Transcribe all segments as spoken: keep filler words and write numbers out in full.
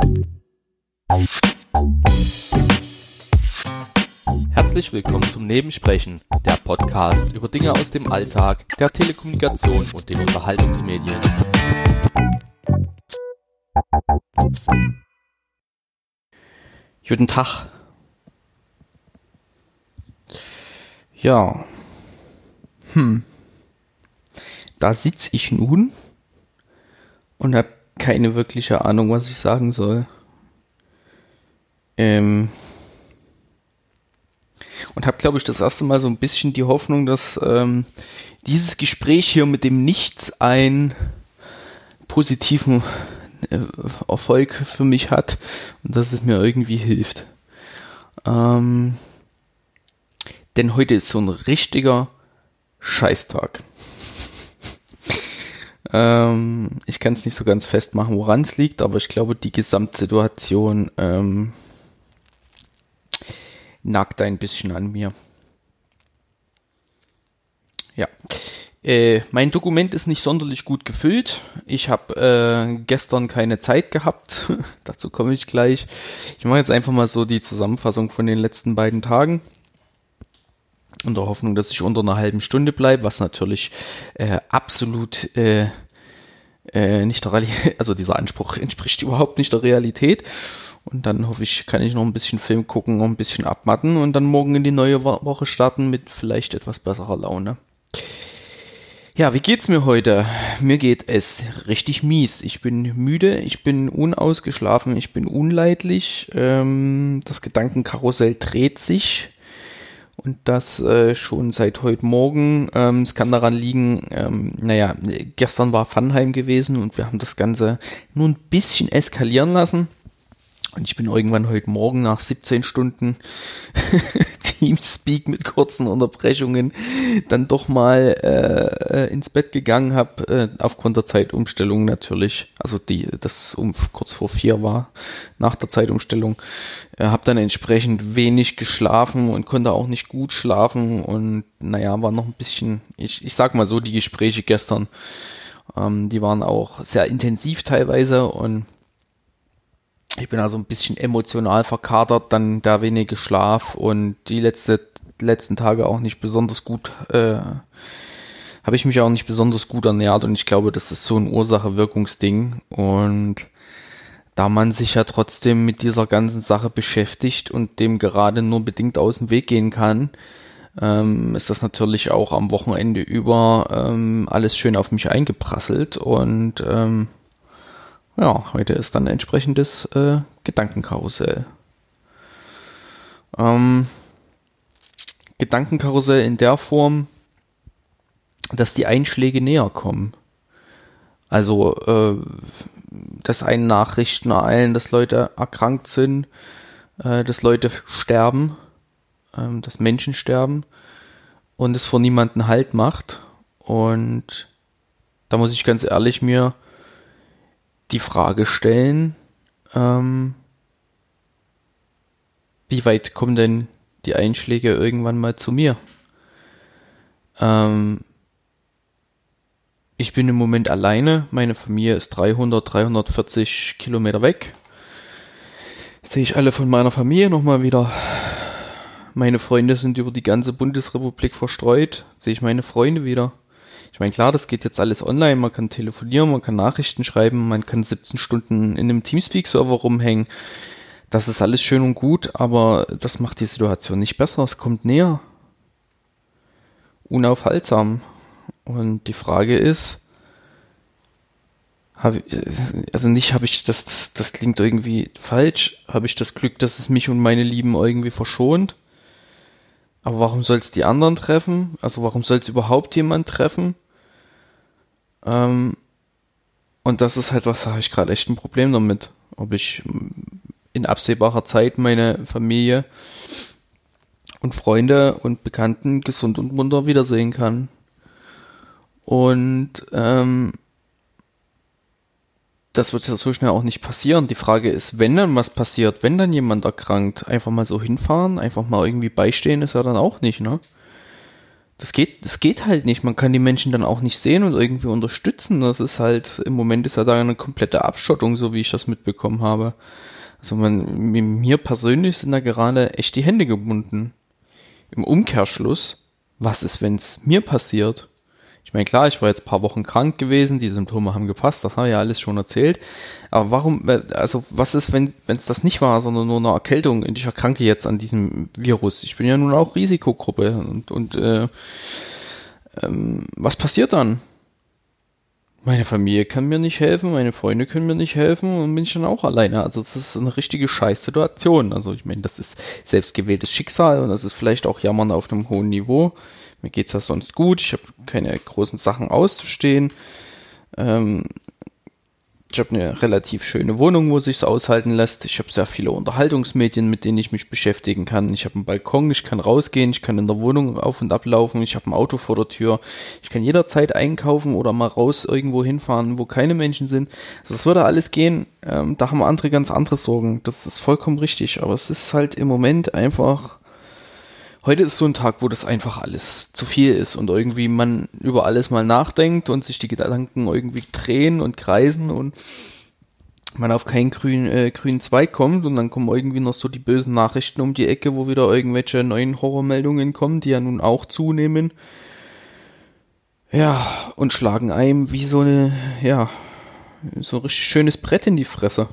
Herzlich willkommen zum Nebensprechen, der Podcast über Dinge aus dem Alltag, der Telekommunikation und den Unterhaltungsmedien. Guten Tag. Ja. Hm. Da sitze ich nun und habe keine wirkliche Ahnung, was ich sagen soll. Ähm... Und habe, glaube ich, das erste Mal so ein bisschen die Hoffnung, dass ähm, dieses Gespräch hier mit dem Nichts einen positiven äh, Erfolg für mich hat und dass es mir irgendwie hilft. Ähm, denn heute ist so ein richtiger Scheißtag. ähm, ich kann es nicht so ganz festmachen, woran es liegt, aber ich glaube, die Gesamtsituation ähm, nagt ein bisschen an mir. Ja, äh, mein Dokument ist nicht sonderlich gut gefüllt. Ich habe äh, gestern keine Zeit gehabt. Dazu komme ich gleich. Ich mache jetzt einfach mal so die Zusammenfassung von den letzten beiden Tagen. In der Hoffnung, dass ich unter einer halben Stunde bleibe, was natürlich äh, absolut äh, äh, nicht der Realität, also dieser Anspruch entspricht überhaupt nicht der Realität. Und dann hoffe ich, kann ich noch ein bisschen Film gucken, noch ein bisschen abmatten und dann morgen in die neue Woche starten mit vielleicht etwas besserer Laune. Ja, wie geht's mir heute? Mir geht es richtig mies. Ich bin müde, ich bin unausgeschlafen, ich bin unleidlich. Ähm, das Gedankenkarussell dreht sich und das äh, schon seit heute Morgen. Ähm, es kann daran liegen, ähm, naja, gestern war Funheim gewesen und wir haben das Ganze nur ein bisschen eskalieren lassen. Und ich bin irgendwann heute Morgen nach siebzehn Stunden Teamspeak mit kurzen Unterbrechungen dann doch mal äh, ins Bett gegangen, habe äh, aufgrund der Zeitumstellung natürlich, also die das um kurz vor vier war, nach der Zeitumstellung, äh, habe dann entsprechend wenig geschlafen und konnte auch nicht gut schlafen und naja, war noch ein bisschen, ich, ich sag mal so, die Gespräche gestern, ähm, die waren auch sehr intensiv teilweise und ich bin also ein bisschen emotional verkatert, dann der wenige Schlaf und die letzte, letzten Tage auch nicht besonders gut, äh, habe ich mich auch nicht besonders gut ernährt und ich glaube, das ist so ein Ursache-Wirkungsding und da man sich ja trotzdem mit dieser ganzen Sache beschäftigt und dem gerade nur bedingt aus dem Weg gehen kann, ähm, ist das natürlich auch am Wochenende über ähm, alles schön auf mich eingeprasselt und ähm, ja, heute ist dann ein entsprechendes äh, Gedankenkarussell. Ähm, Gedankenkarussell in der Form, dass die Einschläge näher kommen. Also, äh, dass einen Nachrichten ereilen, dass Leute erkrankt sind, äh, dass Leute sterben, äh, dass Menschen sterben und es vor niemanden Halt macht. Und da muss ich ganz ehrlich mir die Frage stellen, ähm, wie weit kommen denn die Einschläge irgendwann mal zu mir? Ähm, ich bin im Moment alleine, meine Familie ist dreihundert, dreihundertvierzig Kilometer weg. Sehe ich alle von meiner Familie nochmal wieder. Meine Freunde sind über die ganze Bundesrepublik verstreut, sehe ich meine Freunde wieder. Ich meine, klar, das geht jetzt alles online, man kann telefonieren, man kann Nachrichten schreiben, man kann siebzehn Stunden in einem Teamspeak-Server rumhängen. Das ist alles schön und gut, aber das macht die Situation nicht besser, es kommt näher. Unaufhaltsam. Und die Frage ist, hab ich, also nicht habe ich, das, das, das klingt irgendwie falsch, habe ich das Glück, dass es mich und meine Lieben irgendwie verschont? Aber warum soll es die anderen treffen? Also warum soll es überhaupt jemand treffen? Ähm, und das ist halt was, da habe ich gerade echt ein Problem damit. Ob ich in absehbarer Zeit meine Familie und Freunde und Bekannten gesund und munter wiedersehen kann. Und ähm, das wird ja so schnell auch nicht passieren. Die Frage ist, wenn dann was passiert, wenn dann jemand erkrankt, einfach mal so hinfahren, einfach mal irgendwie beistehen, ist ja dann auch nicht, ne? Das geht, das geht halt nicht. Man kann die Menschen dann auch nicht sehen und irgendwie unterstützen. Das ist halt, im Moment ist ja da eine komplette Abschottung, so wie ich das mitbekommen habe. Also man, mir persönlich sind da gerade echt die Hände gebunden. Im Umkehrschluss, was ist, wenn es mir passiert? Ich meine, klar, ich war jetzt ein paar Wochen krank gewesen, die Symptome haben gepasst, das habe ich ja alles schon erzählt. Aber warum, also was ist, wenn es das nicht war, sondern nur eine Erkältung und ich erkranke jetzt an diesem Virus? Ich bin ja nun auch Risikogruppe und, und äh, ähm, was passiert dann? Meine Familie kann mir nicht helfen, meine Freunde können mir nicht helfen und bin ich dann auch alleine. Also das ist eine richtige Scheißsituation. Also ich meine, das ist selbstgewähltes Schicksal und das ist vielleicht auch Jammern auf einem hohen Niveau. Mir geht's ja sonst gut, ich habe keine großen Sachen auszustehen. Ähm, ich habe eine relativ schöne Wohnung, wo sich's aushalten lässt. Ich habe sehr viele Unterhaltungsmedien, mit denen ich mich beschäftigen kann. Ich habe einen Balkon, ich kann rausgehen, ich kann in der Wohnung auf und ablaufen, ich habe ein Auto vor der Tür. Ich kann jederzeit einkaufen oder mal raus irgendwo hinfahren, wo keine Menschen sind. Also das würde alles gehen. Ähm, da haben andere ganz andere Sorgen. Das ist vollkommen richtig, aber es ist halt im Moment einfach... Heute ist so ein Tag, wo das einfach alles zu viel ist und irgendwie man über alles mal nachdenkt und sich die Gedanken irgendwie drehen und kreisen und man auf keinen grünen, äh, grünen Zweig kommt und dann kommen irgendwie noch so die bösen Nachrichten um die Ecke, wo wieder irgendwelche neuen Horrormeldungen kommen, die ja nun auch zunehmen. Ja, und schlagen einem wie so eine, ja, so ein richtig schönes Brett in die Fresse.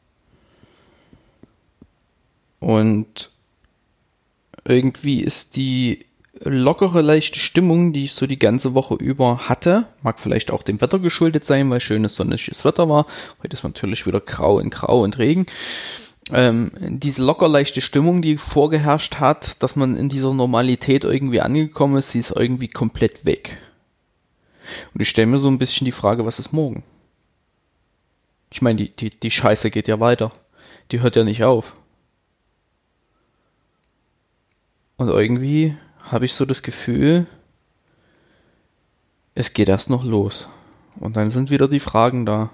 Und irgendwie ist die lockere, leichte Stimmung, die ich so die ganze Woche über hatte, mag vielleicht auch dem Wetter geschuldet sein, weil schönes sonniges Wetter war. Heute ist natürlich wieder grau in grau und Regen. Ähm, diese locker leichte Stimmung, die vorgeherrscht hat, dass man in dieser Normalität irgendwie angekommen ist, sie ist irgendwie komplett weg. Und ich stelle mir so ein bisschen die Frage, was ist morgen? Ich meine, die, die, die Scheiße geht ja weiter. Die hört ja nicht auf. Und irgendwie habe ich so das Gefühl, es geht erst noch los. Und dann sind wieder die Fragen da.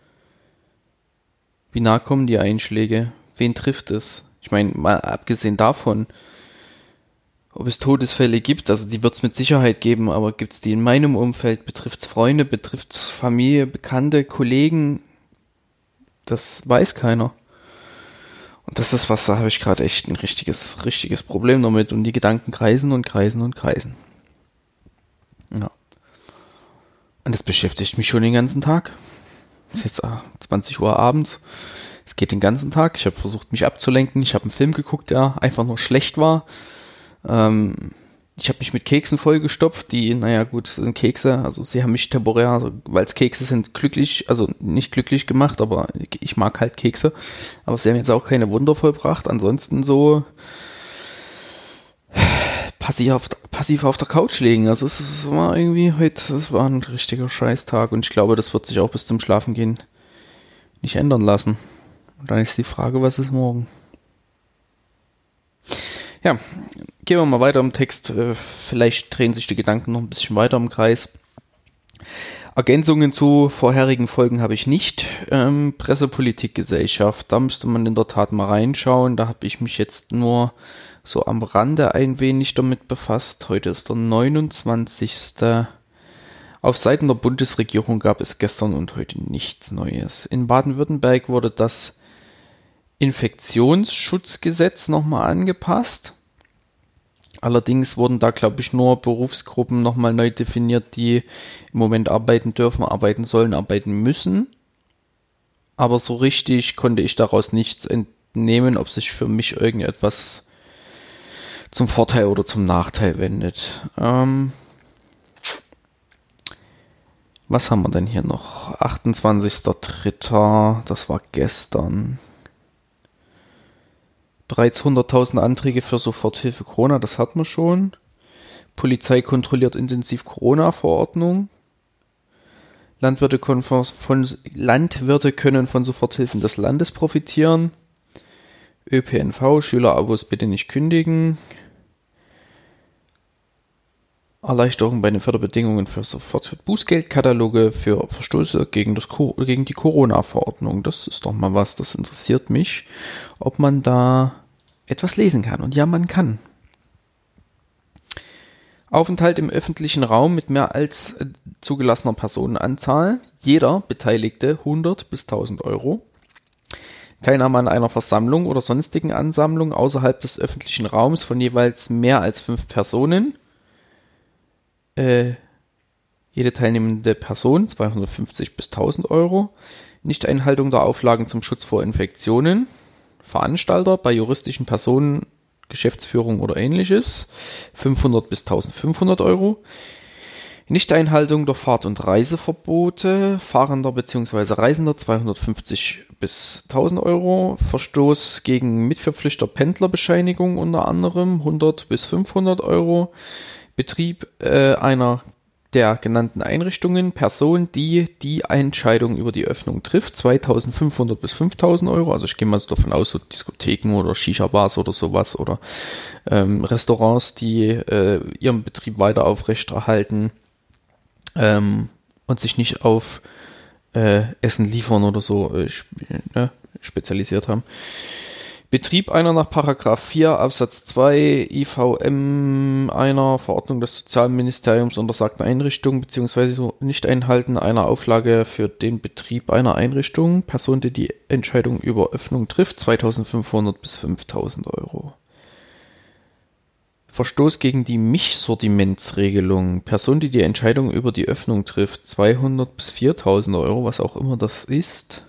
Wie nah kommen die Einschläge? Wen trifft es? Ich meine, mal abgesehen davon, ob es Todesfälle gibt, also die wird es mit Sicherheit geben, aber gibt es die in meinem Umfeld? Betrifft es Freunde? Betrifft es Familie, Bekannte, Kollegen? Das weiß keiner. Und das ist was, da habe ich gerade echt ein richtiges, richtiges Problem damit. Und die Gedanken kreisen und kreisen und kreisen. Ja. Und das beschäftigt mich schon den ganzen Tag. Es ist jetzt zwanzig Uhr abends. Es geht den ganzen Tag. Ich habe versucht, mich abzulenken. Ich habe einen Film geguckt, der einfach nur schlecht war. Ähm, ich habe mich mit Keksen vollgestopft, die, naja gut, das sind Kekse, also sie haben mich temporär, also, weil es Kekse sind, glücklich, also nicht glücklich gemacht, aber ich mag halt Kekse, aber sie haben jetzt auch keine Wunder vollbracht, ansonsten so passiv auf, passiv auf der Couch liegen, also es, es war irgendwie heute, es war ein richtiger Scheißtag und ich glaube, das wird sich auch bis zum Schlafengehen nicht ändern lassen. Und dann ist die Frage, was ist morgen? Ja, gehen wir mal weiter im Text. Vielleicht drehen sich die Gedanken noch ein bisschen weiter im Kreis. Ergänzungen zu vorherigen Folgen habe ich nicht. Ähm, Presse, Politik, Gesellschaft, da müsste man in der Tat mal reinschauen. Da habe ich mich jetzt nur so am Rande ein wenig damit befasst. Heute ist der neunundzwanzigste Auf Seiten der Bundesregierung gab es gestern und heute nichts Neues. In Baden-Württemberg wurde das Infektionsschutzgesetz nochmal angepasst. Allerdings wurden da, glaube ich, nur Berufsgruppen nochmal neu definiert, die im Moment arbeiten dürfen, arbeiten sollen, arbeiten müssen. Aber so richtig konnte ich daraus nichts entnehmen, ob sich für mich irgendetwas zum Vorteil oder zum Nachteil wendet. Ähm, was haben wir denn hier noch? achtundzwanzigster dritter Das war gestern. Bereits hunderttausend Anträge für Soforthilfe Corona, das hatten wir schon. Polizei kontrolliert intensiv Corona-Verordnung. Landwirte, von, von, Landwirte können von Soforthilfen des Landes profitieren. Ö P N V, Schülerabos bitte nicht kündigen. Erleichterung bei den Förderbedingungen für Sofort Bußgeldkataloge für Verstöße gegen, das, gegen die Corona-Verordnung. Das ist doch mal was, das interessiert mich, ob man da etwas lesen kann. Und ja, man kann. Aufenthalt im öffentlichen Raum mit mehr als äh, zugelassener Personenanzahl. Jeder Beteiligte hundert bis tausend Euro. Teilnahme an einer Versammlung oder sonstigen Ansammlung außerhalb des öffentlichen Raums von jeweils mehr als fünf Personen. Äh, jede teilnehmende Person zweihundertfünfzig bis tausend Euro. Nichteinhaltung der Auflagen zum Schutz vor Infektionen. Veranstalter bei juristischen Personen, Geschäftsführung oder ähnliches fünfhundert bis eintausendfünfhundert Euro. Nichteinhaltung der Fahrt- und Reiseverbote Fahrender bzw. Reisender zweihundertfünfzig bis tausend Euro. Verstoß gegen Mitverpflichter Pendlerbescheinigung unter anderem hundert bis fünfhundert Euro. Betrieb äh, einer der genannten Einrichtungen, Person, die die Entscheidung über die Öffnung trifft, zweitausendfünfhundert bis fünftausend Euro. Also ich gehe mal so davon aus, so Diskotheken oder Shisha-Bars oder sowas oder ähm, Restaurants, die äh, ihren Betrieb weiter aufrechterhalten ähm, und sich nicht auf äh, Essen liefern oder so äh, ne, spezialisiert haben. Betrieb einer nach Paragraph vier Absatz zwei I V M einer Verordnung des Sozialministeriums untersagten Einrichtung bzw. so Nicht-Einhalten einer Auflage für den Betrieb einer Einrichtung, Person, die die Entscheidung über Öffnung trifft, zweitausendfünfhundert bis fünftausend Euro. Verstoß gegen die Mischsortimentsregelung, Person, die die Entscheidung über die Öffnung trifft, zweihundert bis viertausend Euro, was auch immer das ist.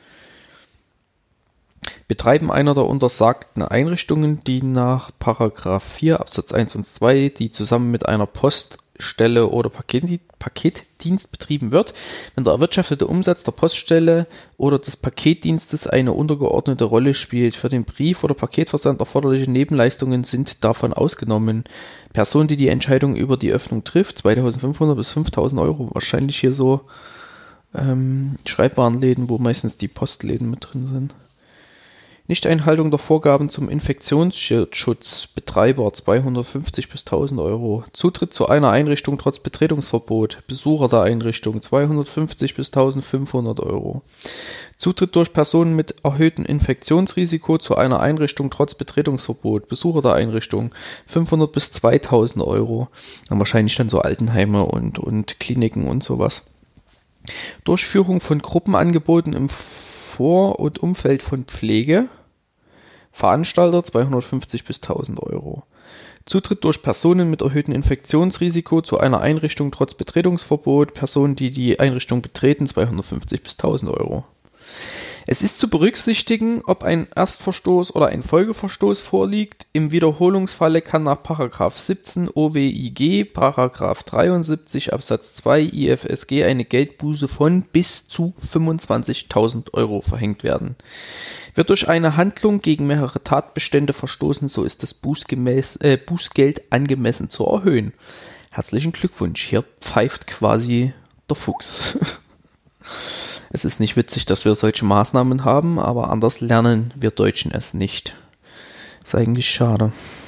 Betreiben einer der untersagten Einrichtungen, die nach Paragraph vier Absatz eins und zwei, die zusammen mit einer Poststelle oder Paket, Paketdienst betrieben wird, wenn der erwirtschaftete Umsatz der Poststelle oder des Paketdienstes eine untergeordnete Rolle spielt. Für den Brief- oder Paketversand erforderliche Nebenleistungen sind davon ausgenommen. Person, die die Entscheidung über die Öffnung trifft, zweitausendfünfhundert bis fünftausend Euro. Wahrscheinlich hier so ähm, Schreibwarenläden, wo meistens die Postläden mit drin sind. Nichteinhaltung der Vorgaben zum Infektionsschutz, Betreiber zweihundertfünfzig bis tausend Euro. Zutritt zu einer Einrichtung trotz Betretungsverbot, Besucher der Einrichtung zweihundertfünfzig bis eintausendfünfhundert Euro. Zutritt durch Personen mit erhöhtem Infektionsrisiko zu einer Einrichtung trotz Betretungsverbot, Besucher der Einrichtung fünfhundert bis zweitausend Euro. Dann wahrscheinlich dann so Altenheime und, und Kliniken und sowas. Durchführung von Gruppenangeboten im Vor- und Umfeld von Pflege, Veranstalter zweihundertfünfzig bis tausend Euro. Zutritt durch Personen mit erhöhtem Infektionsrisiko zu einer Einrichtung trotz Betretungsverbot, Personen, die die Einrichtung betreten, zweihundertfünfzig bis tausend Euro. Es ist zu berücksichtigen, ob ein Erstverstoß oder ein Folgeverstoß vorliegt. Im Wiederholungsfalle kann nach Paragraph siebzehn O W I G, Paragraph dreiundsiebzig Absatz zwei I F S G eine Geldbuße von bis zu fünfundzwanzigtausend Euro verhängt werden. Wird durch eine Handlung gegen mehrere Tatbestände verstoßen, so ist das Bußgemäß, äh, Bußgeld angemessen zu erhöhen. Herzlichen Glückwunsch, hier pfeift quasi der Fuchs. Es ist nicht witzig, dass wir solche Maßnahmen haben, aber anders lernen wir Deutschen es nicht. Ist eigentlich schade,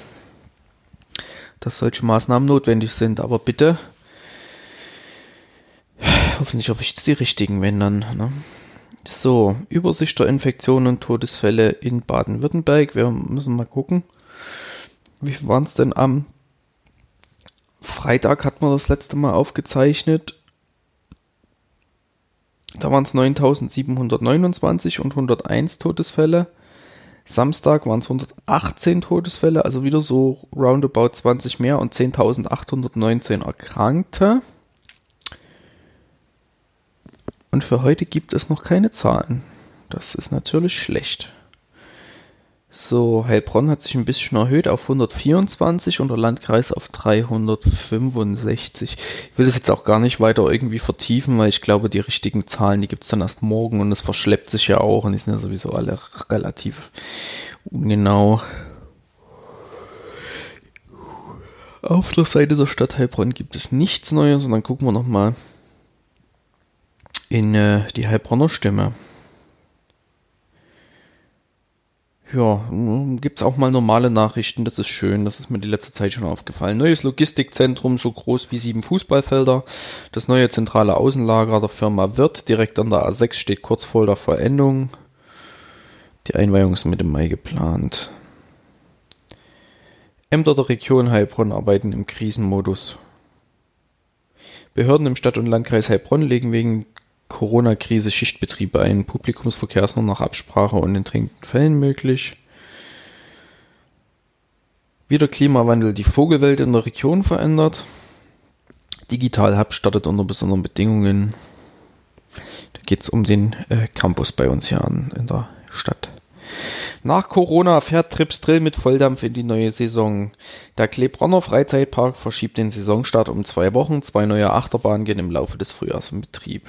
dass solche Maßnahmen notwendig sind, aber bitte, hoffentlich hoffe ich die richtigen, wenn dann. Ne? So, Übersicht der Infektionen und Todesfälle in Baden-Württemberg. Wir müssen mal gucken, wie viel waren es denn am Freitag, hat man das letzte Mal aufgezeichnet. Da waren es neuntausendsiebenhundertneunundzwanzig und hunderteins Todesfälle. Samstag waren es hundertachtzehn Todesfälle, also wieder so roundabout zwanzig mehr und zehntausendachthundertneunzehn Erkrankte. Und für heute gibt es noch keine Zahlen. Das ist natürlich schlecht. So, Heilbronn hat sich ein bisschen erhöht auf hundertvierundzwanzig und der Landkreis auf dreihundertfünfundsechzig. Ich will das jetzt auch gar nicht weiter irgendwie vertiefen, weil ich glaube, die richtigen Zahlen, die gibt es dann erst morgen und es verschleppt sich ja auch und die sind ja sowieso alle relativ ungenau. Auf der Seite der Stadt Heilbronn gibt es nichts Neues und dann gucken wir nochmal in äh, die Heilbronner Stimme. Ja, gibt es auch mal normale Nachrichten, das ist schön, das ist mir die letzte Zeit schon aufgefallen. Neues Logistikzentrum, so groß wie sieben Fußballfelder. Das neue zentrale Außenlager der Firma Wirth, direkt an der A sechs, steht kurz vor der Vollendung. Die Einweihung ist Mitte Mai geplant. Ämter der Region Heilbronn arbeiten im Krisenmodus. Behörden im Stadt- und Landkreis Heilbronn legen wegen Corona-Krise Schichtbetriebe ein. Publikumsverkehr ist nur nach Absprache und in dringenden Fällen möglich. Wie der Klimawandel die Vogelwelt in der Region verändert. Digital Hub startet unter besonderen Bedingungen. Da geht es um den äh, Campus bei uns hier an, in der Stadt. Nach Corona fährt Trips Drill mit Volldampf in die neue Saison. Der Kleebronner Freizeitpark verschiebt den Saisonstart um zwei Wochen. Zwei neue Achterbahnen gehen im Laufe des Frühjahrs in Betrieb.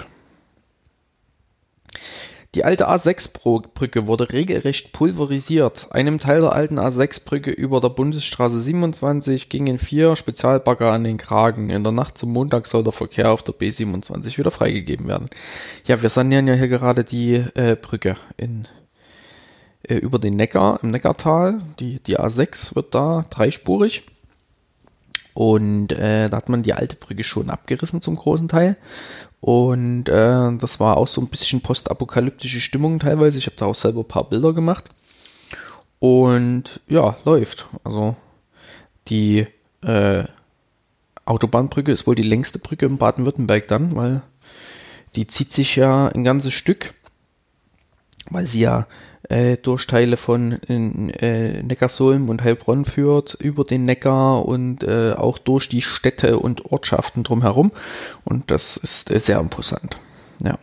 Die alte A sechs Brücke wurde regelrecht pulverisiert. Einem Teil der alten A sechs Brücke über der Bundesstraße siebenundzwanzig gingen vier Spezialbagger an den Kragen. In der Nacht zum Montag soll der Verkehr auf der B siebenundzwanzig wieder freigegeben werden. Ja, wir sanieren ja hier gerade die äh, Brücke in, äh, über den Neckar, im Neckartal. Die, die A sechs wird da dreispurig. Und äh, da hat man die alte Brücke schon abgerissen zum großen Teil. Und äh, das war auch so ein bisschen postapokalyptische Stimmung teilweise. Ich habe da auch selber ein paar Bilder gemacht. Und ja, läuft. Also die äh, Autobahnbrücke ist wohl die längste Brücke in Baden-Württemberg dann, weil die zieht sich ja ein ganzes Stück, weil sie ja äh, durch Teile von äh, Neckarsulm und Heilbronn führt, über den Neckar und äh, auch durch die Städte und Ortschaften drumherum. Und das ist äh, sehr imposant. Ja.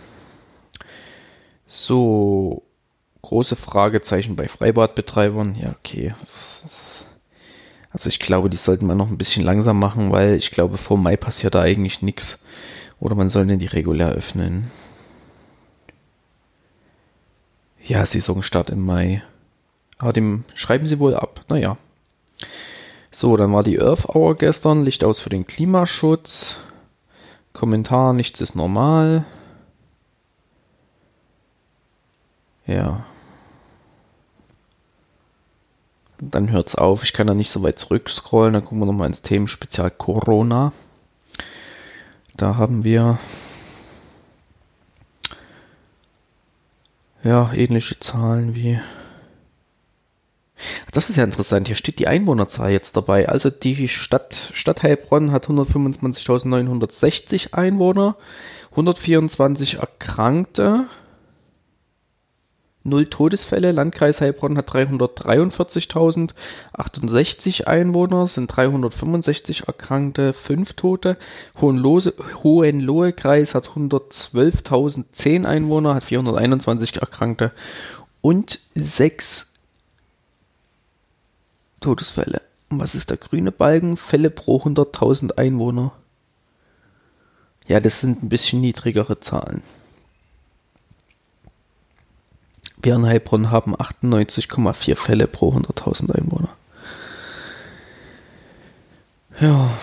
So, große Fragezeichen bei Freibadbetreibern. Ja, okay. Das ist, also ich glaube, die sollten wir noch ein bisschen langsam machen, weil ich glaube, vor Mai passiert da eigentlich nichts. Oder man sollte die regulär öffnen. Ja, Saisonstart im Mai. Aber dem schreiben sie wohl ab. Naja. So, dann war die Earth Hour gestern. Licht aus für den Klimaschutz. Kommentar, nichts ist normal. Ja. Dann hört's auf. Ich kann da nicht so weit zurückscrollen. Dann gucken wir nochmal ins Themenspezial Corona. Da haben wir ja ähnliche Zahlen wie... Das ist ja interessant. Hier steht die Einwohnerzahl jetzt dabei. Also die Stadt, Stadt Heilbronn hat hundertfünfundzwanzigtausendneunhundertsechzig Einwohner, hundertvierundzwanzig Erkrankte, null Todesfälle. Landkreis Heilbronn hat dreihundertdreiundvierzigtausendsachtundsechzig Einwohner, sind dreihundertfünfundsechzig Erkrankte, fünf Tote. Hohenlose, Hohenlohe-Kreis hat hundertzwölftausendzehn Einwohner, hat vierhunderteinundzwanzig Erkrankte und sechs Todesfälle. Und was ist der grüne Balken? Fälle pro hunderttausend Einwohner. Ja, das sind ein bisschen niedrigere Zahlen. Wir in Heilbronn haben achtundneunzig Komma vier Fälle pro hunderttausend Einwohner. Ja.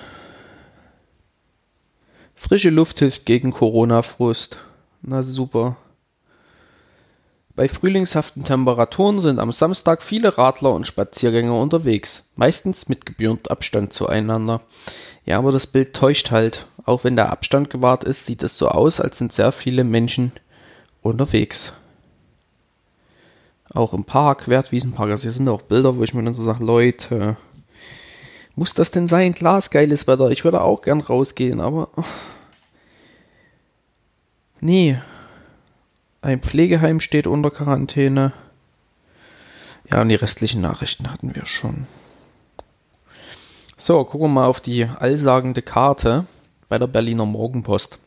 Frische Luft hilft gegen Corona-Frust. Na super. Bei frühlingshaften Temperaturen sind am Samstag viele Radler und Spaziergänger unterwegs, meistens mit gebührend Abstand zueinander. Ja, aber das Bild täuscht halt. Auch wenn der Abstand gewahrt ist, sieht es so aus, als sind sehr viele Menschen unterwegs. Auch im Park, Wertwiesenpark, also hier sind auch Bilder, wo ich mir dann so sage, Leute, muss das denn sein? Klar ist geiles Wetter, ich würde auch gern rausgehen, aber nee. Ein Pflegeheim steht unter Quarantäne. Ja, und die restlichen Nachrichten hatten wir schon. So, gucken wir mal auf die allsagende Karte bei der Berliner Morgenpost.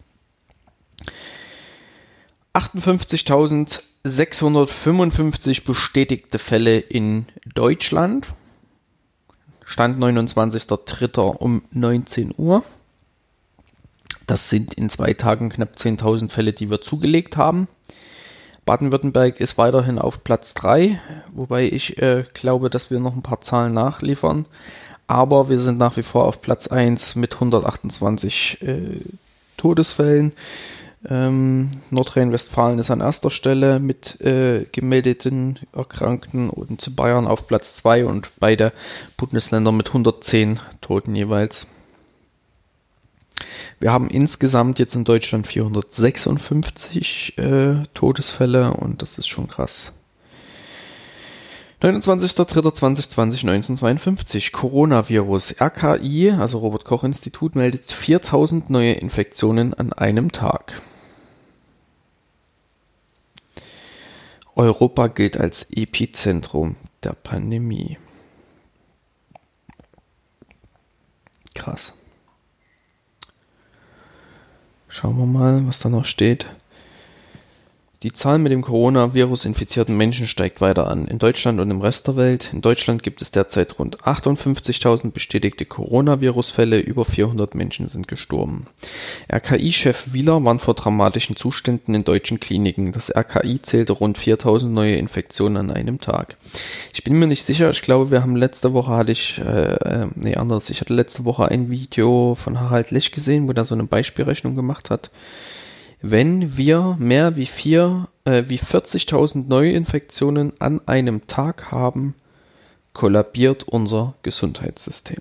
achtundfünfzigtausendsechshundertfünfundfünfzig bestätigte Fälle in Deutschland. Stand neunundzwanzigster dritter um neunzehn Uhr. Das sind in zwei Tagen knapp zehntausend Fälle, die wir zugelegt haben. Baden-Württemberg ist weiterhin auf Platz drei, wobei ich äh, glaube, dass wir noch ein paar Zahlen nachliefern. Aber wir sind nach wie vor auf Platz eins mit hundertachtundzwanzig äh, Todesfällen. Ähm, Nordrhein-Westfalen ist an erster Stelle mit äh, gemeldeten Erkrankten und Bayern auf Platz zwei und beide Bundesländer mit hundertzehn Toten jeweils. Wir haben insgesamt jetzt in Deutschland vierhundertsechsundfünfzig äh, Todesfälle und das ist schon krass. neunundzwanzigster dritter zweitausendzwanzig, neunzehnhundertzweiundfünfzig. Coronavirus. R K I, also Robert-Koch-Institut, meldet viertausend neue Infektionen an einem Tag. Europa gilt als Epizentrum der Pandemie. Krass. Schauen wir mal, was da noch steht. Die Zahl mit dem Coronavirus infizierten Menschen steigt weiter an. In Deutschland und im Rest der Welt. In Deutschland gibt es derzeit rund achtundfünfzigtausend bestätigte Coronavirus-Fälle. Über vierhundert Menschen sind gestorben. R K I-Chef Wieler warnt vor dramatischen Zuständen in deutschen Kliniken. Das R K I zählte rund viertausend neue Infektionen an einem Tag. Ich bin mir nicht sicher. Ich glaube, wir haben letzte Woche hatte ich, äh, nee, anders. Ich hatte letzte Woche ein Video von Harald Lech gesehen, wo der so eine Beispielrechnung gemacht hat. Wenn wir mehr wie vier, äh, wie vierzigtausend Neuinfektionen an einem Tag haben, kollabiert unser Gesundheitssystem.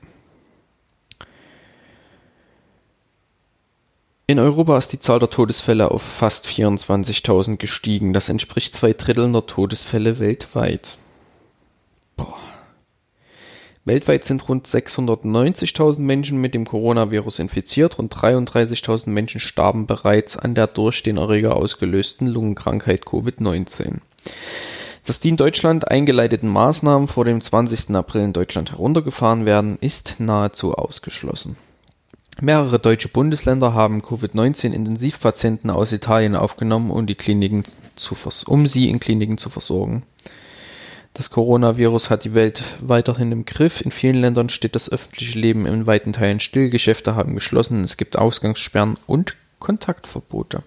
In Europa ist die Zahl der Todesfälle auf fast vierundzwanzigtausend gestiegen. Das entspricht zwei Dritteln der Todesfälle weltweit. Boah. Weltweit sind rund sechshundertneunzigtausend Menschen mit dem Coronavirus infiziert, rund dreiunddreißigtausend Menschen starben bereits an der durch den Erreger ausgelösten Lungenkrankheit Covid neunzehn. Dass die in Deutschland eingeleiteten Maßnahmen vor dem zwanzigsten April in Deutschland heruntergefahren werden, ist nahezu ausgeschlossen. Mehrere deutsche Bundesländer haben Covid neunzehn Intensivpatienten aus Italien aufgenommen, um, die Kliniken zu vers- um sie in Kliniken zu versorgen. Das Coronavirus hat die Welt weiterhin im Griff. In vielen Ländern steht das öffentliche Leben in weiten Teilen still, Geschäfte haben geschlossen, es gibt Ausgangssperren und Kontaktverbote.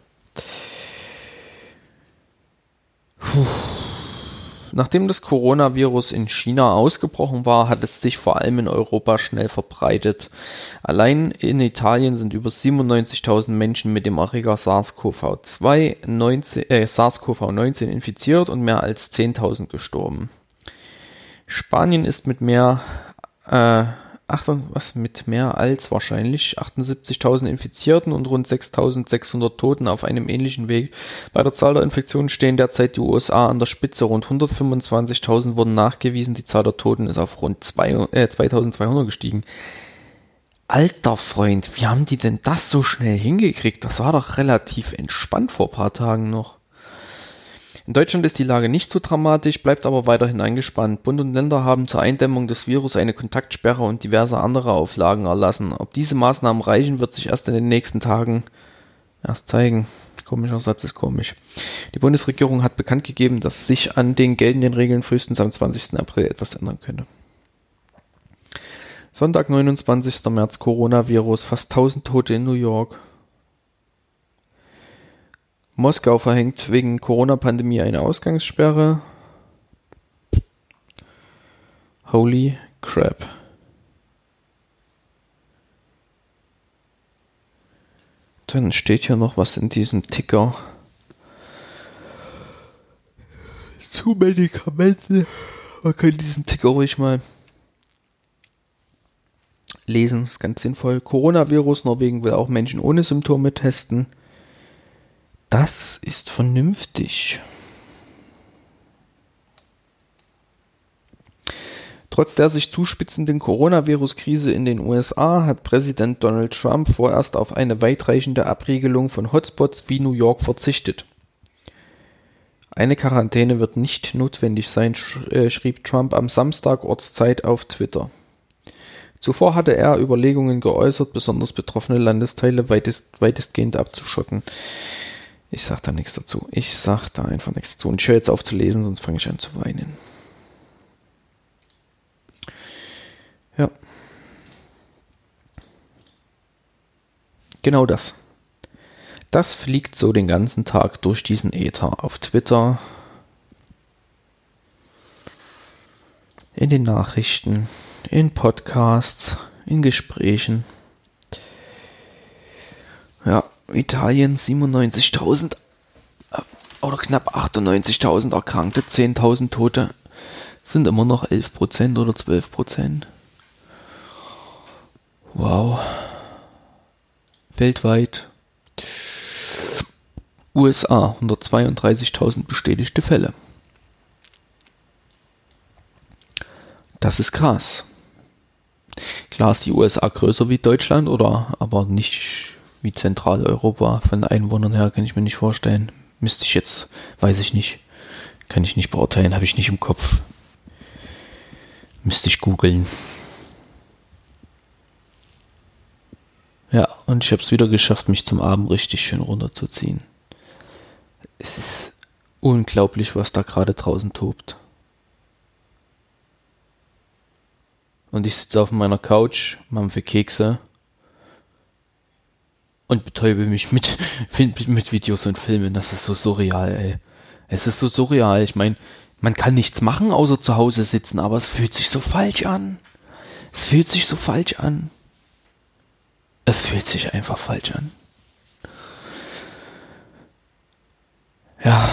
Puh. Nachdem das Coronavirus in China ausgebrochen war, hat es sich vor allem in Europa schnell verbreitet. Allein in Italien sind über siebenundneunzigtausend Menschen mit dem Erreger SARS-C o V zwei, neunzehn, äh, SARS-C o V neunzehn infiziert und mehr als zehntausend gestorben. Spanien ist mit mehr, äh, acht, was, mit mehr als wahrscheinlich achtundsiebzigtausend Infizierten und rund sechstausendsechshundert Toten auf einem ähnlichen Weg. Bei der Zahl der Infektionen stehen derzeit die U S A an der Spitze. Rund hundertfünfundzwanzigtausend wurden nachgewiesen. Die Zahl der Toten ist auf rund zwei, äh, zweitausendzweihundert gestiegen. Alter Freund, wie haben die denn das so schnell hingekriegt? Das war doch relativ entspannt vor ein paar Tagen noch. In Deutschland ist die Lage nicht so dramatisch, bleibt aber weiterhin eingespannt. Bund und Länder haben zur Eindämmung des Virus eine Kontaktsperre und diverse andere Auflagen erlassen. Ob diese Maßnahmen reichen, wird sich erst in den nächsten Tagen erst zeigen. Komischer Satz ist komisch. Die Bundesregierung hat bekannt gegeben, dass sich an den geltenden Regeln frühestens am zwanzigsten April etwas ändern könnte. Sonntag, neunundzwanzigster März, Coronavirus, fast tausend Tote in New York. Moskau verhängt wegen Corona-Pandemie eine Ausgangssperre. Holy crap. Dann steht hier noch was in diesem Ticker zu Medikamenten. Man kann diesen Ticker ruhig mal lesen, das ist ganz sinnvoll. Coronavirus, Norwegen will auch Menschen ohne Symptome testen. Das ist vernünftig. Trotz der sich zuspitzenden Coronavirus-Krise in den U S A hat Präsident Donald Trump vorerst auf eine weitreichende Abriegelung von Hotspots wie New York verzichtet. Eine Quarantäne wird nicht notwendig sein, sch- äh, schrieb Trump am Samstag Ortszeit auf Twitter. Zuvor hatte er Überlegungen geäußert, besonders betroffene Landesteile weitest, weitestgehend abzuschotten. Ich sag da nichts dazu. Ich sag da einfach nichts dazu. Und ich höre jetzt auf zu lesen, sonst fange ich an zu weinen. Ja. Genau das. Das fliegt so den ganzen Tag durch diesen Äther auf Twitter, in den Nachrichten, in Podcasts, in Gesprächen. Ja, Italien siebenundneunzigtausend oder knapp achtundneunzigtausend Erkrankte, zehntausend Tote, sind immer noch elf Prozent oder zwölf Prozent. Wow. Weltweit. U S A, hundertzweiunddreißigtausend bestätigte Fälle. Das ist krass. Klar ist die U S A größer wie Deutschland, oder aber nicht wie Zentraleuropa. Von Einwohnern her kann ich mir nicht vorstellen. Müsste ich jetzt, weiß ich nicht. Kann ich nicht beurteilen, habe ich nicht im Kopf. Müsste ich googeln. Ja, und ich habe es wieder geschafft, mich zum Abend richtig schön runterzuziehen. Es ist unglaublich, was da gerade draußen tobt. Und ich sitze auf meiner Couch, mampfe Kekse und betäube mich mit, mit Videos und Filmen. Das ist so surreal, ey. Es ist so surreal. Ich meine, man kann nichts machen, außer zu Hause sitzen, aber es fühlt sich so falsch an. Es fühlt sich so falsch an. Es fühlt sich einfach falsch an. Ja.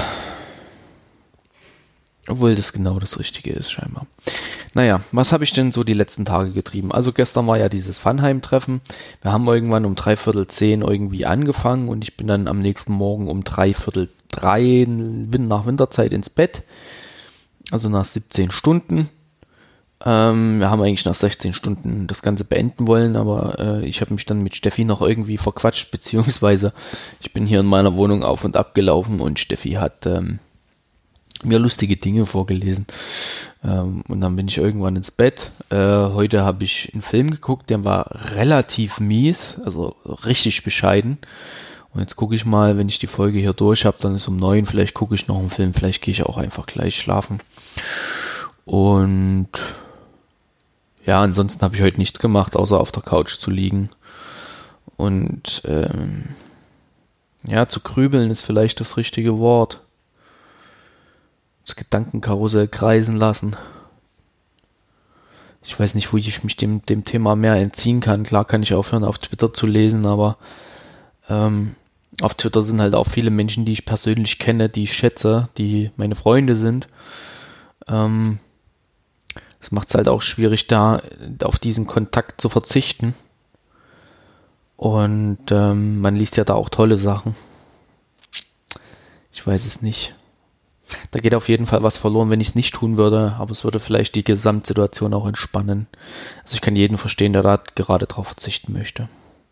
Obwohl das genau das Richtige ist, scheinbar. Naja, was habe ich denn so die letzten Tage getrieben? Also gestern war ja dieses Funheim-Treffen. Wir haben irgendwann um dreiviertel zehn irgendwie angefangen und ich bin dann am nächsten Morgen um dreiviertel drei nach Winterzeit ins Bett. Also nach siebzehn Stunden. Ähm, wir haben eigentlich nach sechzehn Stunden das Ganze beenden wollen, aber äh, ich habe mich dann mit Steffi noch irgendwie verquatscht, beziehungsweise ich bin hier in meiner Wohnung auf und ab gelaufen und Steffi hat ähm, mir lustige Dinge vorgelesen. Ähm, und dann bin ich irgendwann ins Bett. Äh, heute habe ich einen Film geguckt, der war relativ mies, also richtig bescheiden. Und jetzt gucke ich mal, wenn ich die Folge hier durch habe, dann ist um neun, vielleicht gucke ich noch einen Film, vielleicht gehe ich auch einfach gleich schlafen. Und ja, ansonsten habe ich heute nichts gemacht, außer auf der Couch zu liegen. Und ähm, ja, zu grübeln ist vielleicht das richtige Wort. Das Gedankenkarussell kreisen lassen. Ich weiß nicht, wo ich mich dem, dem Thema mehr entziehen kann. Klar kann ich aufhören, auf Twitter zu lesen, aber ähm, auf Twitter sind halt auch viele Menschen, die ich persönlich kenne, die ich schätze, die meine Freunde sind. Ähm, Das macht es halt auch schwierig, da auf diesen Kontakt zu verzichten. Und ähm, man liest ja da auch tolle Sachen. Ich weiß es nicht. Da geht auf jeden Fall was verloren, wenn ich es nicht tun würde. Aber es würde vielleicht die Gesamtsituation auch entspannen. Also ich kann jeden verstehen, der da gerade drauf verzichten möchte.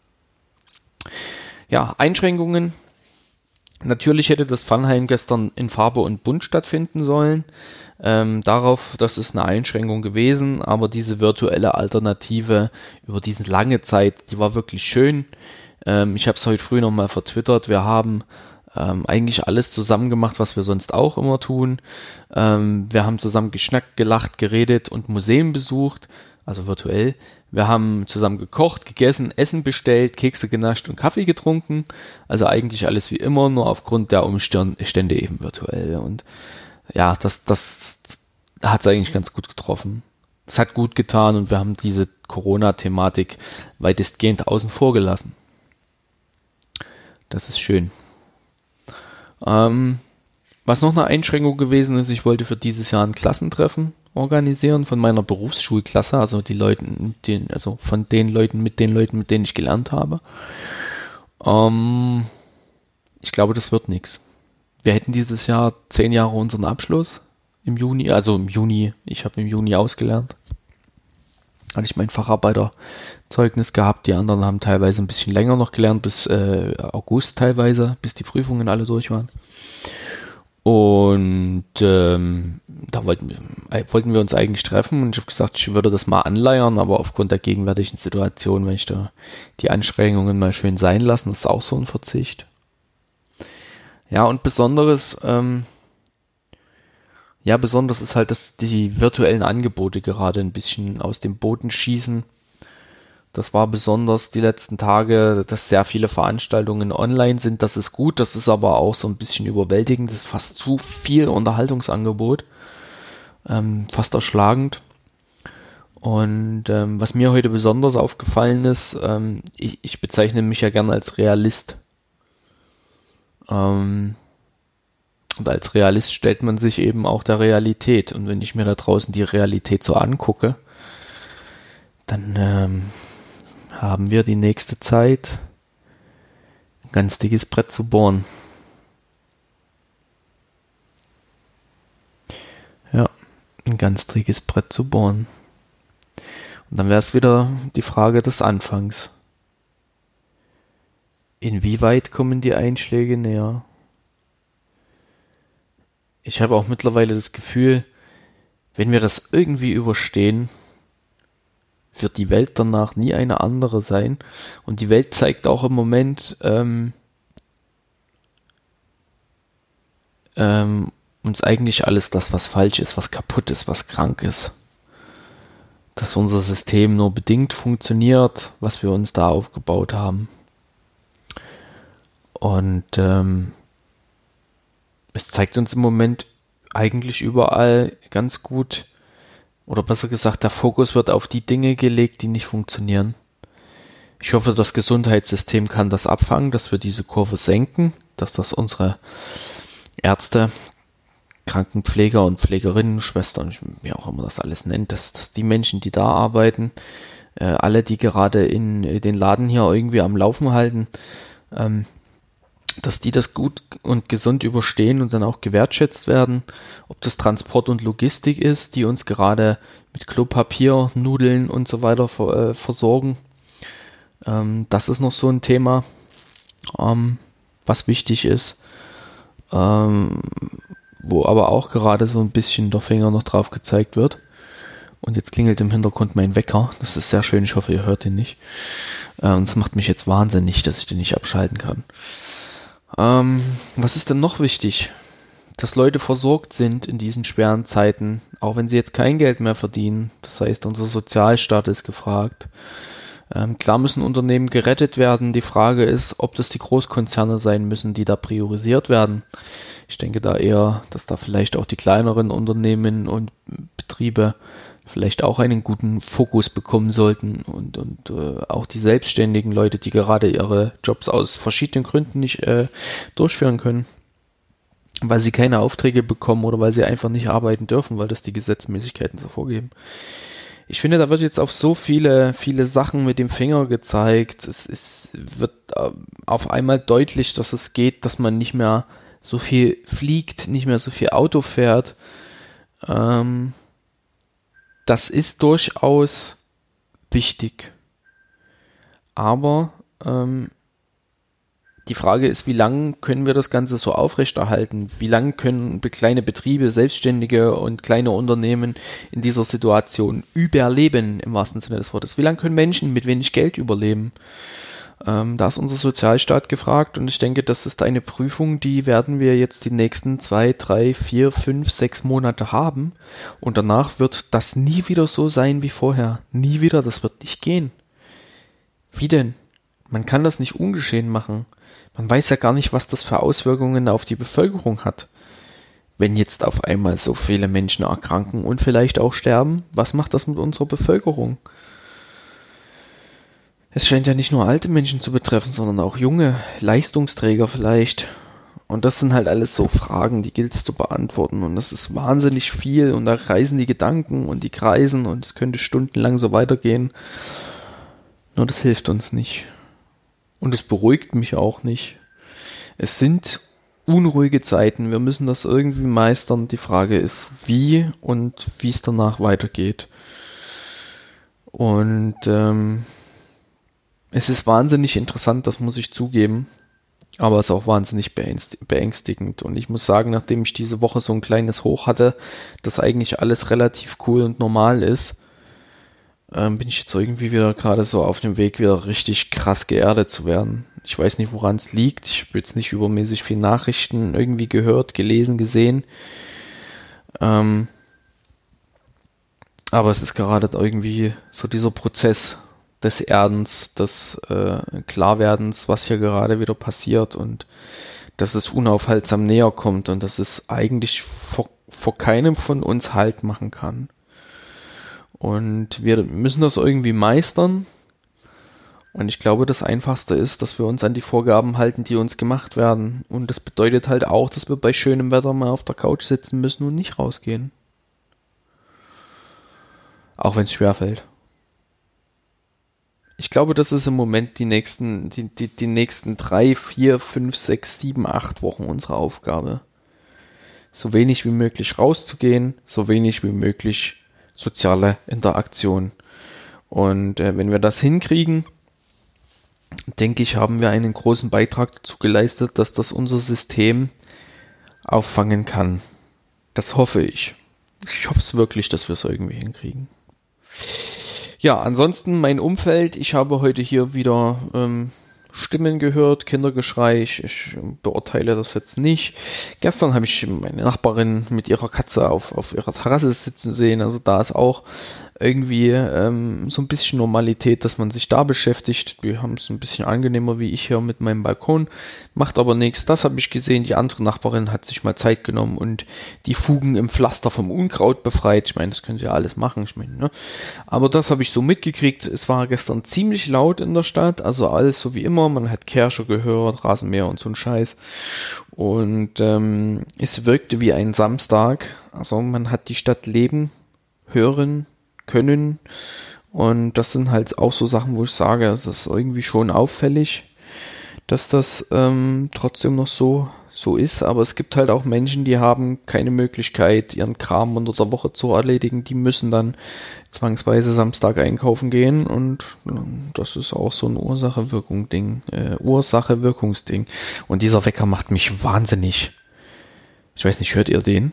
Ja, Einschränkungen. Natürlich hätte das Funheim gestern in Farbe und Bunt stattfinden sollen. Ähm, darauf, das ist eine Einschränkung gewesen, aber diese virtuelle Alternative über diese lange Zeit, die war wirklich schön. Ähm, ich habe es heute früh nochmal vertwittert. Wir haben ähm, eigentlich alles zusammen gemacht, was wir sonst auch immer tun. Ähm, wir haben zusammen geschnackt, gelacht, geredet und Museen besucht, also virtuell. Wir haben zusammen gekocht, gegessen, Essen bestellt, Kekse genascht und Kaffee getrunken. Also eigentlich alles wie immer, nur aufgrund der Umstände eben virtuell. Und ja, das, das hat es eigentlich ganz gut getroffen. Es hat gut getan und wir haben diese Corona-Thematik weitestgehend außen vor gelassen. Das ist schön. Ähm, was noch eine Einschränkung gewesen ist, ich wollte für dieses Jahr ein Klassentreffen organisieren von meiner Berufsschulklasse, also die Leuten, den, also von den Leuten, mit den Leuten, mit denen ich gelernt habe. Ähm, ich glaube, das wird nichts. Wir hätten dieses Jahr zehn Jahre unseren Abschluss im Juni, also im Juni, ich habe im Juni ausgelernt. Hatte ich mein Facharbeiterzeugnis gehabt, die anderen haben teilweise ein bisschen länger noch gelernt, bis äh, August teilweise, bis die Prüfungen alle durch waren. Und ähm, da wollten wir, äh, wollten wir uns eigentlich treffen und ich habe gesagt, ich würde das mal anleiern, aber aufgrund der gegenwärtigen Situation, wenn ich da die Anstrengungen mal schön sein lassen, das ist auch so ein Verzicht. Ja, und Besonderes, ähm, ja, besonders ist halt, dass die virtuellen Angebote gerade ein bisschen aus dem Boden schießen. Das war besonders die letzten Tage, dass sehr viele Veranstaltungen online sind. Das ist gut, das ist aber auch so ein bisschen überwältigend. Das ist fast zu viel Unterhaltungsangebot. Ähm, fast erschlagend. Und ähm, was mir heute besonders aufgefallen ist, ähm, ich, ich bezeichne mich ja gerne als Realist. Ähm, und als Realist stellt man sich eben auch der Realität. Und wenn ich mir da draußen die Realität so angucke, dann ähm, haben wir die nächste Zeit ein ganz dickes Brett zu bohren. Ja, ein ganz dickes Brett zu bohren. Und dann wäre es wieder die Frage des Anfangs. Inwieweit kommen die Einschläge näher? Ich habe auch mittlerweile das Gefühl, wenn wir das irgendwie überstehen, wird die Welt danach nie eine andere sein. Und die Welt zeigt auch im Moment ähm, ähm, uns eigentlich alles das, was falsch ist, was kaputt ist, was krank ist. Dass unser System nur bedingt funktioniert, was wir uns da aufgebaut haben. Und ähm, es zeigt uns im Moment eigentlich überall ganz gut, oder besser gesagt, der Fokus wird auf die Dinge gelegt, die nicht funktionieren. Ich hoffe, das Gesundheitssystem kann das abfangen, dass wir diese Kurve senken, dass das unsere Ärzte, Krankenpfleger und Pflegerinnen, Schwestern, wie auch immer das alles nennt, dass, dass die Menschen, die da arbeiten, äh, alle, die gerade in äh, den Laden hier irgendwie am Laufen halten, ähm, dass die das gut und gesund überstehen und dann auch gewertschätzt werden. Ob das Transport und Logistik ist, die uns gerade mit Klopapier, Nudeln und so weiter ver, äh, versorgen. Ähm, das ist noch so ein Thema, ähm, was wichtig ist. Ähm, wo aber auch gerade so ein bisschen der Finger noch drauf gezeigt wird. Und jetzt klingelt im Hintergrund mein Wecker. Das ist sehr schön, ich hoffe, ihr hört ihn nicht. Ähm, das macht mich jetzt wahnsinnig, dass ich den nicht abschalten kann. Ähm, was ist denn noch wichtig? Dass Leute versorgt sind in diesen schweren Zeiten, auch wenn sie jetzt kein Geld mehr verdienen. Das heißt, unser Sozialstaat ist gefragt. Ähm, klar müssen Unternehmen gerettet werden. Die Frage ist, ob das die Großkonzerne sein müssen, die da priorisiert werden. Ich denke da eher, dass da vielleicht auch die kleineren Unternehmen und Betriebe vielleicht auch einen guten Fokus bekommen sollten und, und äh, auch die selbstständigen Leute, die gerade ihre Jobs aus verschiedenen Gründen nicht äh, durchführen können, weil sie keine Aufträge bekommen oder weil sie einfach nicht arbeiten dürfen, weil das die Gesetzmäßigkeiten so vorgeben. Ich finde, da wird jetzt auf so viele, viele Sachen mit dem Finger gezeigt. Es ist, wird äh, auf einmal deutlich, dass es geht, dass man nicht mehr so viel fliegt, nicht mehr so viel Auto fährt. Ähm, das ist durchaus wichtig. Aber ähm, die Frage ist, wie lange können wir das Ganze so aufrechterhalten? Wie lange können kleine Betriebe, Selbstständige und kleine Unternehmen in dieser Situation überleben, im wahrsten Sinne des Wortes? Wie lange können Menschen mit wenig Geld überleben? Ähm, da ist unser Sozialstaat gefragt und ich denke, das ist eine Prüfung, die werden wir jetzt die nächsten zwei, drei, vier, fünf, sechs Monate haben und danach wird das nie wieder so sein wie vorher. Nie wieder, das wird nicht gehen. Wie denn? Man kann das nicht ungeschehen machen. Man weiß ja gar nicht, was das für Auswirkungen auf die Bevölkerung hat. Wenn jetzt auf einmal so viele Menschen erkranken und vielleicht auch sterben, was macht das mit unserer Bevölkerung? Es scheint ja nicht nur alte Menschen zu betreffen, sondern auch junge Leistungsträger vielleicht. Und das sind halt alles so Fragen, die gilt es zu beantworten. Und das ist wahnsinnig viel und da kreisen die Gedanken und die kreisen und es könnte stundenlang so weitergehen. Nur das hilft uns nicht. Und es beruhigt mich auch nicht. Es sind unruhige Zeiten. Wir müssen das irgendwie meistern. Die Frage ist, wie und wie es danach weitergeht. Und ähm, es ist wahnsinnig interessant, das muss ich zugeben. Aber es ist auch wahnsinnig beängstigend. Und ich muss sagen, nachdem ich diese Woche so ein kleines Hoch hatte, dass eigentlich alles relativ cool und normal ist, ähm, bin ich jetzt irgendwie wieder gerade so auf dem Weg, wieder richtig krass geerdet zu werden. Ich weiß nicht, woran es liegt. Ich habe jetzt nicht übermäßig viel Nachrichten irgendwie gehört, gelesen, gesehen. Ähm, aber es ist gerade irgendwie so dieser Prozess des Erdens, des äh, Klarwerdens, was hier gerade wieder passiert und dass es unaufhaltsam näher kommt und dass es eigentlich vor, vor keinem von uns Halt machen kann. Und wir müssen das irgendwie meistern. Und ich glaube, das Einfachste ist, dass wir uns an die Vorgaben halten, die uns gemacht werden. Und das bedeutet halt auch, dass wir bei schönem Wetter mal auf der Couch sitzen müssen und nicht rausgehen. Auch wenn es schwerfällt. Ich glaube, das ist im Moment die nächsten, die, die, die nächsten drei, vier, fünf, sechs, sieben, acht Wochen unsere Aufgabe. So wenig wie möglich rauszugehen, so wenig wie möglich soziale Interaktion. Und äh, wenn wir das hinkriegen, denke ich, haben wir einen großen Beitrag dazu geleistet, dass das unser System auffangen kann. Das hoffe ich. Ich hoffe es wirklich, dass wir es irgendwie hinkriegen. Ja, ansonsten mein Umfeld. Ich habe heute hier wieder ähm, Stimmen gehört, Kindergeschrei. Ich, ich beurteile das jetzt nicht. Gestern habe ich meine Nachbarin mit ihrer Katze auf, auf ihrer Terrasse sitzen sehen. Also da ist auch irgendwie ähm, so ein bisschen Normalität, dass man sich da beschäftigt. Wir haben es ein bisschen angenehmer wie ich hier mit meinem Balkon, macht aber nichts. Das habe ich gesehen. Die andere Nachbarin hat sich mal Zeit genommen und die Fugen im Pflaster vom Unkraut befreit. Ich meine, das können sie ja alles machen. Ich meine, ne? Aber das habe ich so mitgekriegt. Es war gestern ziemlich laut in der Stadt, also alles so wie immer. Man hat Kirsche gehört, Rasenmäher und so ein Scheiß. Und ähm, es wirkte wie ein Samstag. Also man hat die Stadt leben hören können, und das sind halt auch so Sachen, wo ich sage, es ist irgendwie schon auffällig, dass das ähm, trotzdem noch so so ist, aber es gibt halt auch Menschen, die haben keine Möglichkeit, ihren Kram unter der Woche zu erledigen, die müssen dann zwangsweise Samstag einkaufen gehen, und das ist auch so ein Ursache-Wirkung-Ding, äh, Ursache-Wirkungsding, und dieser Wecker macht mich wahnsinnig. Ich weiß nicht, hört ihr den?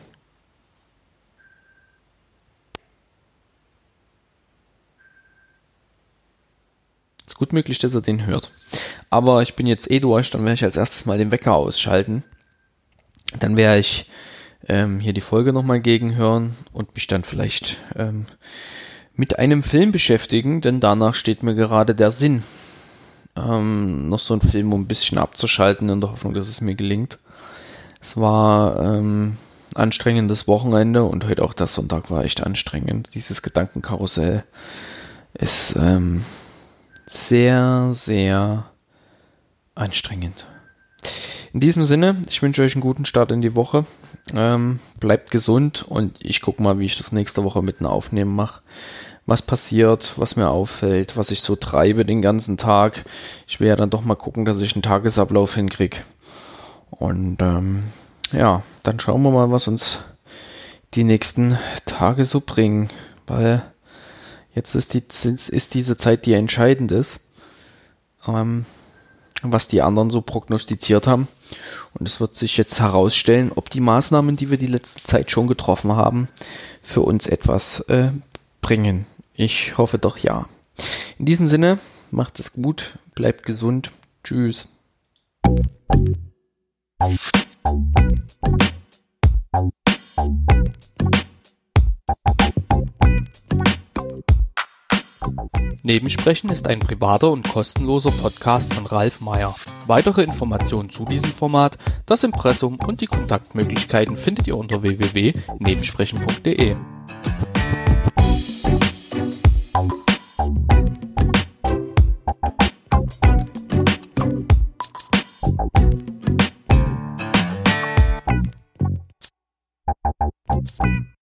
Ist gut möglich, dass er den hört. Aber ich bin jetzt eh durch, dann werde ich als erstes mal den Wecker ausschalten. Dann werde ich ähm, hier die Folge nochmal gegenhören und mich dann vielleicht ähm, mit einem Film beschäftigen, denn danach steht mir gerade der Sinn. Ähm, noch so ein Film, um ein bisschen abzuschalten, in der Hoffnung, dass es mir gelingt. Es war ähm, anstrengendes Wochenende, und heute auch der Sonntag war echt anstrengend. Dieses Gedankenkarussell ist ähm, sehr, sehr anstrengend. In diesem Sinne, ich wünsche euch einen guten Start in die Woche. Ähm, bleibt gesund, und ich gucke mal, wie ich das nächste Woche mit einem Aufnehmen mache. Was passiert, was mir auffällt, was ich so treibe den ganzen Tag. Ich will ja dann doch mal gucken, dass ich einen Tagesablauf hinkriege. Und ähm, ja, dann schauen wir mal, was uns die nächsten Tage so bringen. Weil jetzt ist, die, ist diese Zeit, die entscheidend ist, ähm, was die anderen so prognostiziert haben. Und es wird sich jetzt herausstellen, ob die Maßnahmen, die wir die letzte Zeit schon getroffen haben, für uns etwas äh, bringen. Ich hoffe doch ja. In diesem Sinne, macht es gut, bleibt gesund. Tschüss. Nebensprechen ist ein privater und kostenloser Podcast von Ralf Meyer. Weitere Informationen zu diesem Format, das Impressum und die Kontaktmöglichkeiten findet ihr unter w w w punkt nebensprechen punkt de. Thank you.